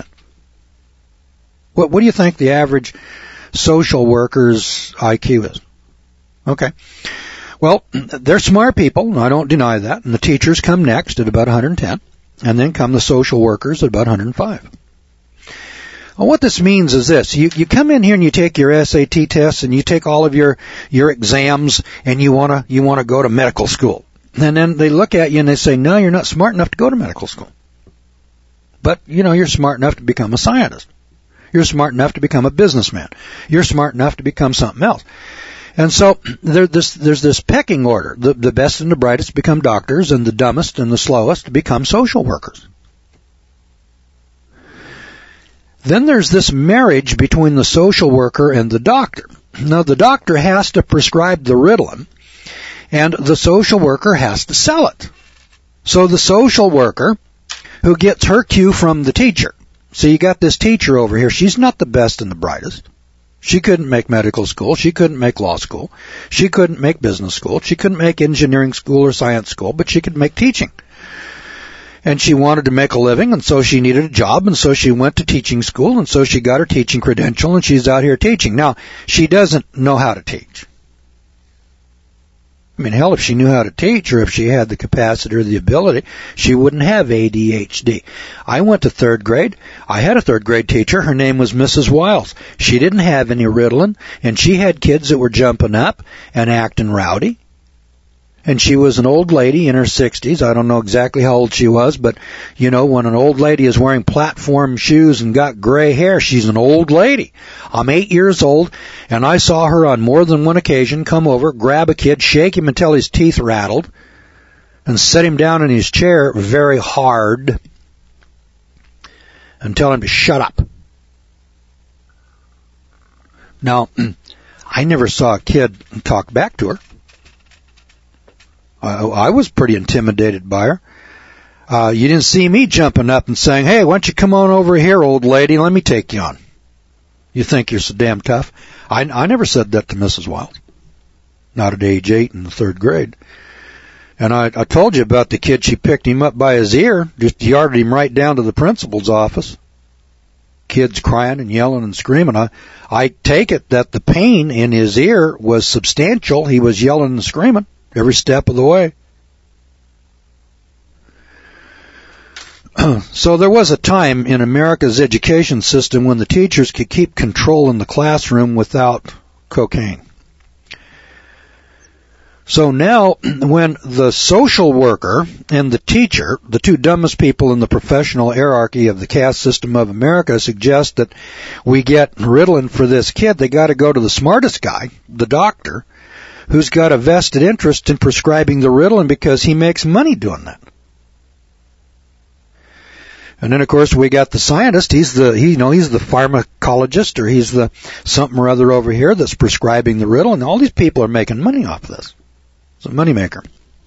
Speaker 1: What, what do you think the average social worker's I Q is? Okay. Well, they're smart people, and I don't deny that, and the teachers come next at about one hundred ten, and then come the social workers at about one hundred five. Well, what this means is this. You, you come in here and you take your S A T tests, and you take all of your, your exams, and you wanna, you wanna go to medical school. And then they look at you and they say, no, you're not smart enough to go to medical school. But, you know, you're smart enough to become a scientist. You're smart enough to become a businessman. You're smart enough to become something else. And so there, this, there's this pecking order. The, the best and the brightest become doctors, and the dumbest and the slowest become social workers. Then there's this marriage between the social worker and the doctor. Now, the doctor has to prescribe the Ritalin, and the social worker has to sell it. So the social worker, who gets her cue from the teacher. So you got this teacher over here. She's not the best and the brightest. She couldn't make medical school. She couldn't make law school. She couldn't make business school. She couldn't make engineering school or science school, but she could make teaching. And she wanted to make a living, and so she needed a job, and so she went to teaching school, and so she got her teaching credential, and she's out here teaching. Now, she doesn't know how to teach. I mean, hell, if she knew how to teach, or if she had the capacity or the ability, she wouldn't have A D H D. I went to third grade. I had a third grade teacher. Her name was Missus Wiles. She didn't have any Ritalin, and she had kids that were jumping up and acting rowdy. And she was an old lady in her sixties. I don't know exactly how old she was, but, you know, when an old lady is wearing platform shoes and got gray hair, she's an old lady. I'm eight years old, and I saw her on more than one occasion come over, grab a kid, shake him until his teeth rattled, and set him down in his chair very hard and tell him to shut up. Now, I never saw a kid talk back to her. I, I was pretty intimidated by her. Uh, you didn't see me jumping up and saying, hey, why don't you come on over here, old lady, let me take you on. You think you're so damn tough? I, I never said that to Missus Wiles. Not at age eight in the third grade. And I, I told you about the kid. She picked him up by his ear, just yarded him right down to the principal's office. kids crying and yelling and screaming. I, I take it that the pain in his ear was substantial. He was yelling and screaming every step of the way. So there was a time in America's education system when the teachers could keep control in the classroom without cocaine. So now, when the social worker and the teacher, the two dumbest people in the professional hierarchy of the caste system of America, suggest that we get Ritalin for this kid, they got to go to the smartest guy, the doctor, who's got a vested interest in prescribing the Ritalin because he makes money doing that. And then, of course, we got the scientist. He's the, he, you know, he's the pharmacologist, or he's the something or other over here that's prescribing the Ritalin. And all these people are making money off of this. It's a moneymaker.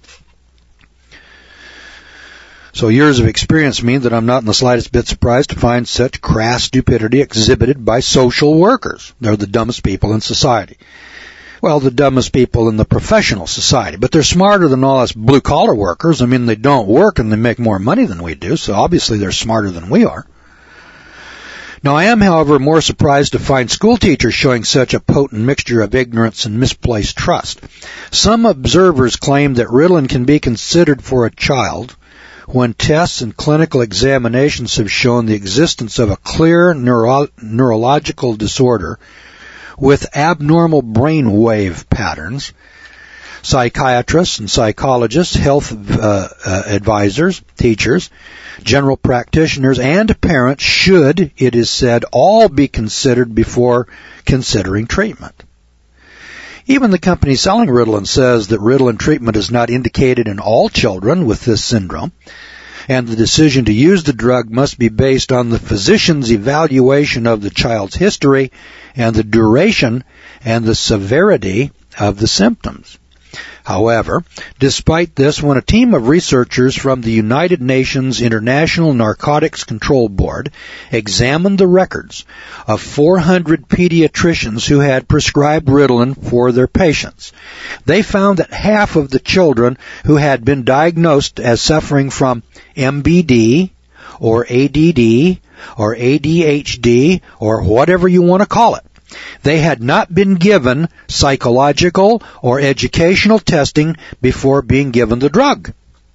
Speaker 1: So years of experience mean that I'm not in the slightest bit surprised to find such crass stupidity exhibited by social workers. They're the dumbest people in society. Well, the dumbest people in the professional society. But they're smarter than all us blue-collar workers. I mean, they don't work and they make more money than we do, so obviously they're smarter than we are. Now, I am, however, more surprised to find school teachers showing such a potent mixture of ignorance and misplaced trust. Some observers claim that Ritalin can be considered for a child when tests and clinical examinations have shown the existence of a clear neuro- neurological disorder with abnormal brain wave patterns. Psychiatrists and psychologists, health uh, uh, advisors, teachers, general practitioners, and parents should, it is said, all be considered before considering treatment. Even the company selling Ritalin says that Ritalin treatment is not indicated in all children with this syndrome, and the decision to use the drug must be based on the physician's evaluation of the child's history and the duration and the severity of the symptoms. However, despite this, when a team of researchers from the United Nations International Narcotics Control Board examined the records of four hundred pediatricians who had prescribed Ritalin for their patients, they found that half of the children who had been diagnosed as suffering from M B D or A D D or A D H D or whatever you want to call it, they had not been given psychological or educational testing before being given the drug.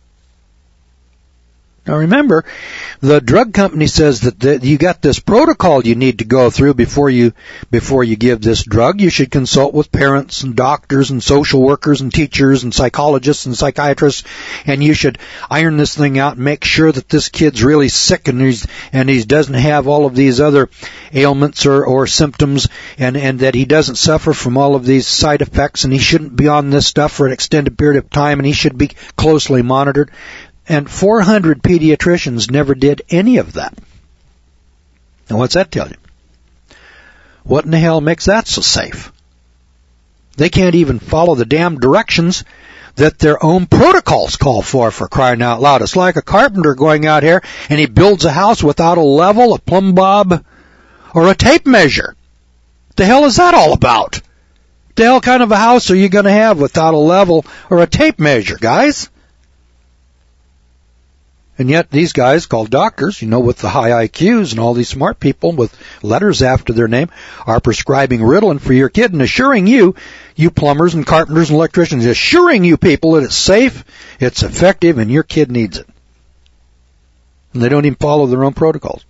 Speaker 1: Now remember, the drug company says that the, you got this protocol you need to go through before you before you give this drug. You should consult with parents and doctors and social workers and teachers and psychologists and psychiatrists, and you should iron this thing out and make sure that this kid's really sick and he's and he doesn't have all of these other ailments or, or symptoms, and, and that he doesn't suffer from all of these side effects, and he shouldn't be on this stuff for an extended period of time, and he should be closely monitored. And four hundred pediatricians never did any of that. Now what's that tell you? What in the hell makes that so safe? They can't even follow the damn directions that their own protocols call for, for crying out loud. It's like a carpenter going out here and he builds a house without a level, a plumb bob, or a tape measure. The hell is that all about? The hell kind of a house are you going to have without a level or a tape measure, guys? And yet these guys called doctors, you know, with the high I Qs and all these smart people with letters after their name, are prescribing Ritalin for your kid and assuring you, you plumbers and carpenters and electricians, assuring you people that it's safe, it's effective, and your kid needs it. And they don't even follow their own protocols.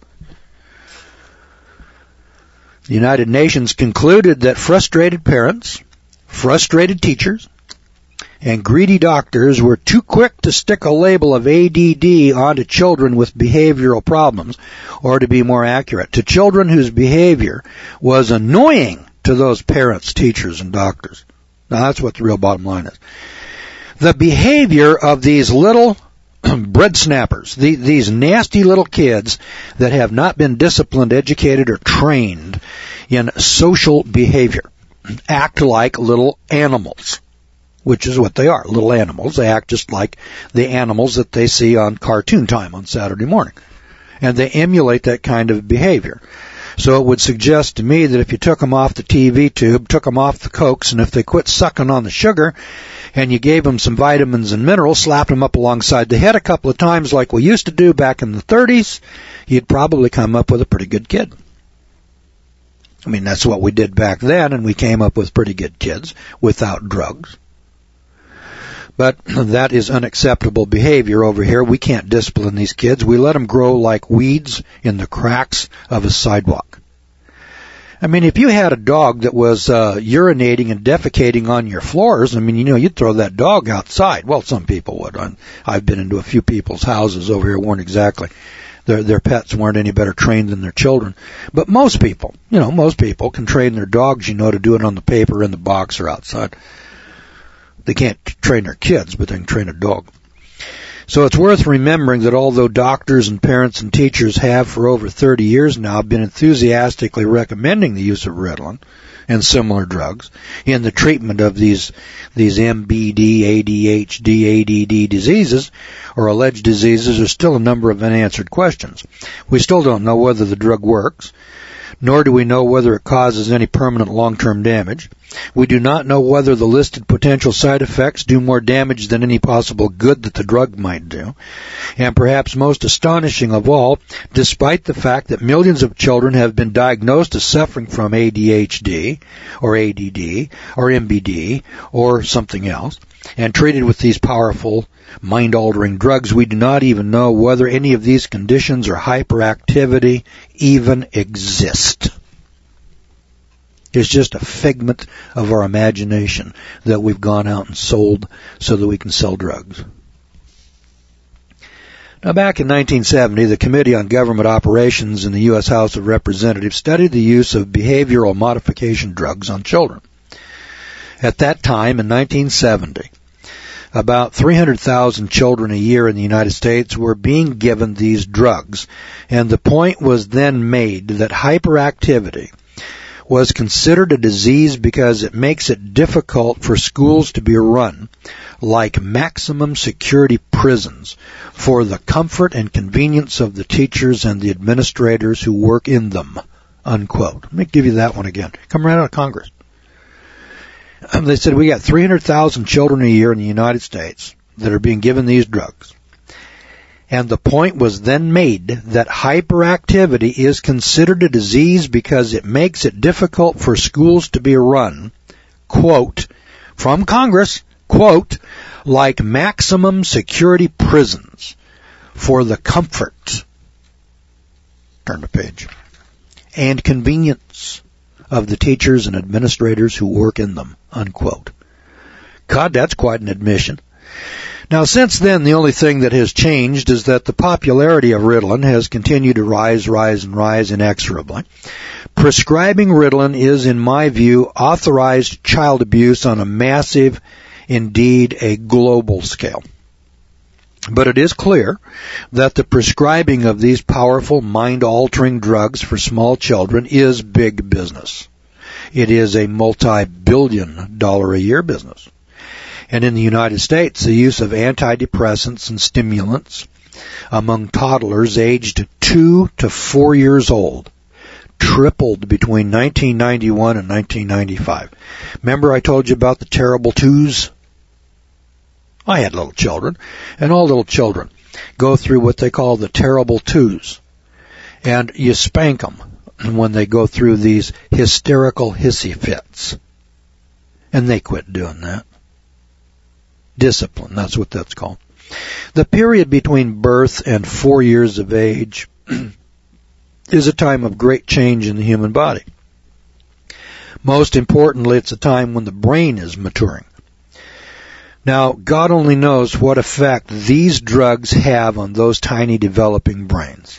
Speaker 1: The United Nations concluded that frustrated parents, frustrated teachers, and greedy doctors were too quick to stick a label of A D D onto children with behavioral problems, or to be more accurate, to children whose behavior was annoying to those parents, teachers, and doctors. Now that's what the real bottom line is. The behavior of these little bread snappers, the, these nasty little kids that have not been disciplined, educated, or trained in social behavior, act like little animals. Which is what they are, little animals. They act just like the animals that they see on Cartoon Time on Saturday morning. And they emulate that kind of behavior. So it would suggest to me that if you took them off the T V tube, took them off the Cokes, and if they quit sucking on the sugar, and you gave them some vitamins and minerals, slapped them up alongside the head a couple of times like we used to do back in the thirties, you'd probably come up with a pretty good kid. I mean, that's what we did back then, and we came up with pretty good kids without drugs. But that is unacceptable behavior over here. We can't discipline these kids. We let them grow like weeds in the cracks of a sidewalk. I mean, if you had a dog that was uh, urinating and defecating on your floors, I mean, you know, you'd throw that dog outside. Well, some people would. I'm, I've been into a few people's houses over here, weren't exactly, their, their pets weren't any better trained than their children. But most people, you know, most people can train their dogs, you know, to do it on the paper, in the box, or outside. They can't train their kids, but they can train a dog. So it's worth remembering that although doctors and parents and teachers have for over thirty years now been enthusiastically recommending the use of Ritalin and similar drugs in the treatment of these these M B D, A D H D, A D D diseases, or alleged diseases, there's still a number of unanswered questions. We still don't know whether the drug works, nor do we know whether it causes any permanent long-term damage. We do not know whether the listed potential side effects do more damage than any possible good that the drug might do. And perhaps most astonishing of all, despite the fact that millions of children have been diagnosed as suffering from A D H D, or A D D, or M B D, or something else, and treated with these powerful, mind-altering drugs, we do not even know whether any of these conditions or hyperactivity even exist. It's just a figment of our imagination that we've gone out and sold so that we can sell drugs. Now, back in nineteen seventy, the Committee on Government Operations in the U S House of Representatives studied the use of behavioral modification drugs on children. At that time, in nineteen seventy, about three hundred thousand children a year in the United States were being given these drugs, and the point was then made that hyperactivity was considered a disease because it makes it difficult for schools to be run like maximum security prisons for the comfort and convenience of the teachers and the administrators who work in them, unquote. Let me give you that one again. Come right out of Congress. Um, they said we got three hundred thousand children a year in the United States that are being given these drugs. And the point was then made that hyperactivity is considered a disease because it makes it difficult for schools to be run, quote, from Congress, quote, like maximum security prisons for the comfort, turn the page, and convenience of the teachers and administrators who work in them, unquote. God, that's quite an admission. Now, since then, the only thing that has changed is that the popularity of Ritalin has continued to rise, rise, and rise inexorably. Prescribing Ritalin is, in my view, authorized child abuse on a massive, indeed a global scale. But it is clear that the prescribing of these powerful, mind-altering drugs for small children is big business. It is a multi-billion dollar a year business. And in the United States, the use of antidepressants and stimulants among toddlers aged two to four years old tripled between nineteen ninety-one and nineteen ninety-five. Remember I told you about the terrible twos? I had little children, and all little children go through what they call the terrible twos. And you spank them when they go through these hysterical hissy fits. And they quit doing that. Discipline, that's what that's called. The period between birth and four years of age is a time of great change in the human body. Most importantly, it's a time when the brain is maturing. Now, God only knows what effect these drugs have on those tiny developing brains.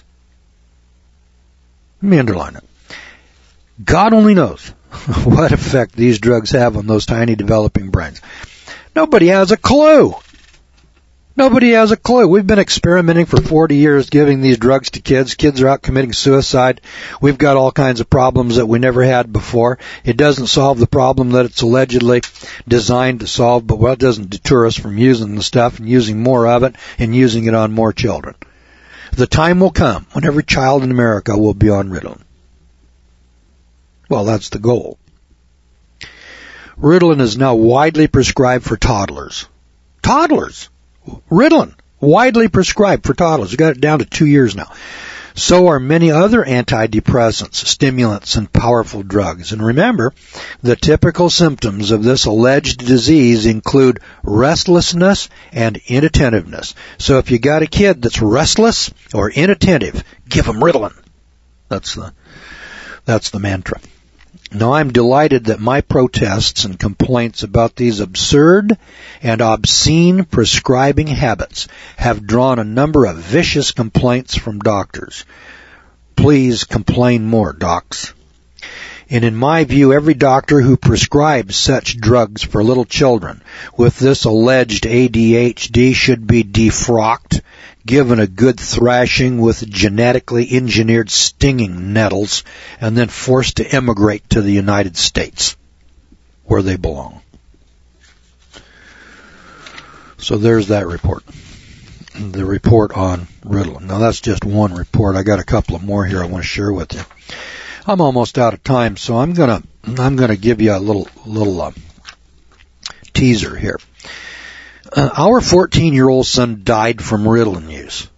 Speaker 1: Let me underline it. God only knows what effect these drugs have on those tiny developing brains. Nobody has a clue. Nobody has a clue. We've been experimenting for forty years giving these drugs to kids. Kids are out committing suicide. We've got all kinds of problems that we never had before. It doesn't solve the problem that it's allegedly designed to solve, but well, it doesn't deter us from using the stuff and using more of it and using it on more children. The time will come when every child in America will be on Ritalin. Well, that's the goal. Ritalin is now widely prescribed for toddlers. Toddlers! Ritalin, widely prescribed for toddlers. We've got it down to two years now. So are many other antidepressants, stimulants, and powerful drugs. And remember, the typical symptoms of this alleged disease include restlessness and inattentiveness. So if you got a kid that's restless or inattentive, give them Ritalin. That's the, that's the mantra. Now, I'm delighted that my protests and complaints about these absurd and obscene prescribing habits have drawn a number of vicious complaints from doctors. Please complain more, docs. And in my view, every doctor who prescribes such drugs for little children with this alleged A D H D should be defrocked, given a good thrashing with genetically engineered stinging nettles, and then forced to emigrate to the United States, where they belong. So there's that report. The report on Ritalin. Now that's just one report. I got a couple of more here I want to share with you. I'm almost out of time, so I'm gonna I'm gonna give you a little little uh, teaser here. Uh, our fourteen-year-old son died from Ritalin use.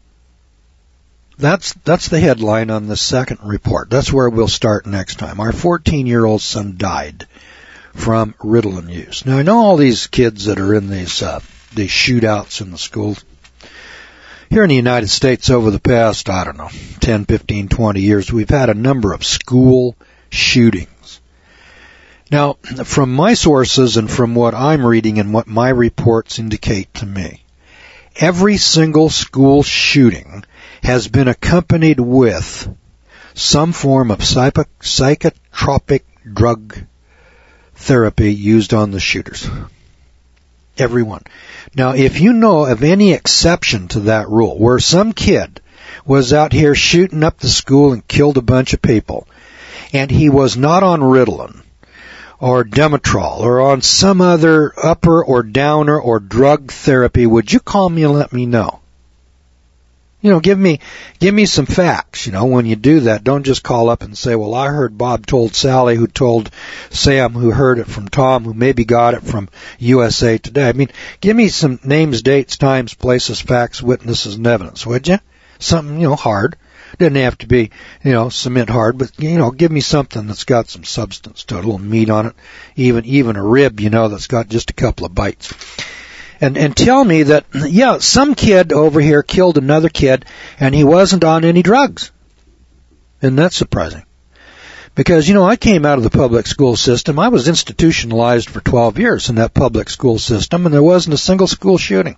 Speaker 1: That's that's the headline on the second report. That's where we'll start next time. Our fourteen-year-old son died from Ritalin use. Now I know all these kids that are in these uh, these shootouts in the schools. Here in the United States over the past, I don't know, ten, fifteen, twenty years, we've had a number of school shootings. Now, from my sources and from what I'm reading and what my reports indicate to me, every single school shooting has been accompanied with some form of psycho- psychotropic drug therapy used on the shooters. Everyone. Now, if you know of any exception to that rule, where some kid was out here shooting up the school and killed a bunch of people, and he was not on Ritalin, or Demetrol, or on some other upper or downer or drug therapy, would you call me and let me know? You know, give me, give me some facts, you know, when you do that. Don't just call up and say, well, I heard Bob told Sally, who told Sam, who heard it from Tom, who maybe got it from U S A Today. I mean, give me some names, dates, times, places, facts, witnesses, and evidence, would you? Something, you know, hard. Doesn't have to be, you know, cement hard, but, you know, give me something that's got some substance to it, a little meat on it, even, even a rib, you know, that's got just a couple of bites. And, and tell me that, yeah, some kid over here killed another kid and he wasn't on any drugs. Isn't that surprising? Because, you know, I came out of the public school system. I was institutionalized for twelve years in that public school system, and there wasn't a single school shooting.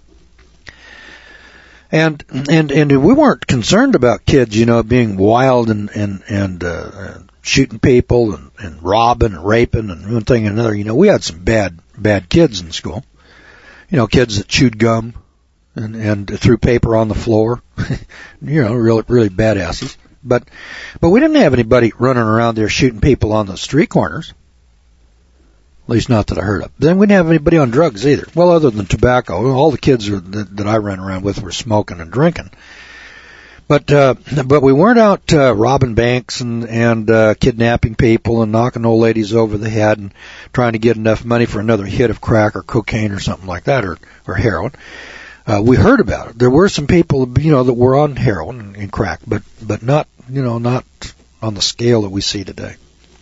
Speaker 1: And, and, and we weren't concerned about kids, you know, being wild and, and, and, uh, shooting people and, and robbing and raping and one thing and another. You know, we had some bad, bad kids in school. You know, kids that chewed gum and, and threw paper on the floor. You know, really, really badasses. But, but we didn't have anybody running around there shooting people on the street corners. At least not that I heard of. Then we didn't have anybody on drugs either. Well, other than tobacco. All the kids that, that I ran around with were smoking and drinking. But, uh, but we weren't out, uh, robbing banks and, and, uh, kidnapping people and knocking old ladies over the head and trying to get enough money for another hit of crack or cocaine or something like that, or, or heroin. Uh, we heard about it. There were some people, you know, that were on heroin and, and crack, but, but not, you know, not on the scale that we see today.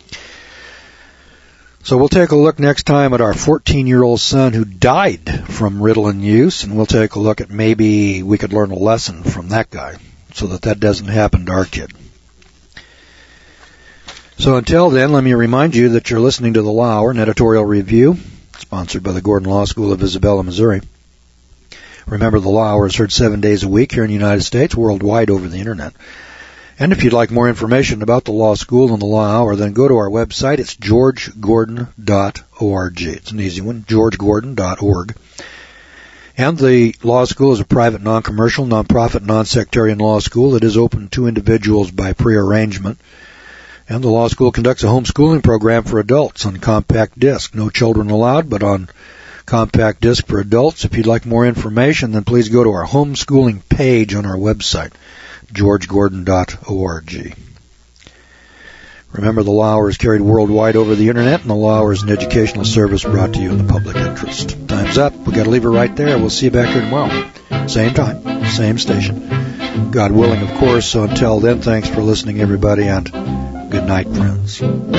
Speaker 1: So we'll take a look next time at our fourteen-year-old son who died from Ritalin use, and we'll take a look at maybe we could learn a lesson from that guy, so that that doesn't happen to our kid. So until then, let me remind you that you're listening to the Law Hour, an editorial review, sponsored by the Gordon Law School of Isabella, Missouri. Remember, the Law Hour is heard seven days a week here in the United States, worldwide over the Internet. And if you'd like more information about the Law School and the Law Hour, then go to our website. It's george gordon dot org. It's an easy one, george gordon dot org. And the law school is a private, non-commercial, non-profit, non-sectarian law school that is open to individuals by prearrangement. And the law school conducts a homeschooling program for adults on compact disc. No children allowed, but on compact disc for adults. If you'd like more information, then please go to our homeschooling page on our website, george gordon dot org. Remember, the Law Hour is carried worldwide over the Internet, and the Law Hour is an educational service brought to you in the public interest. Time's up. We've got to leave it right there. We'll see you back here tomorrow. Same time, same station. God willing, of course. So until then, thanks for listening, everybody, and good night, friends.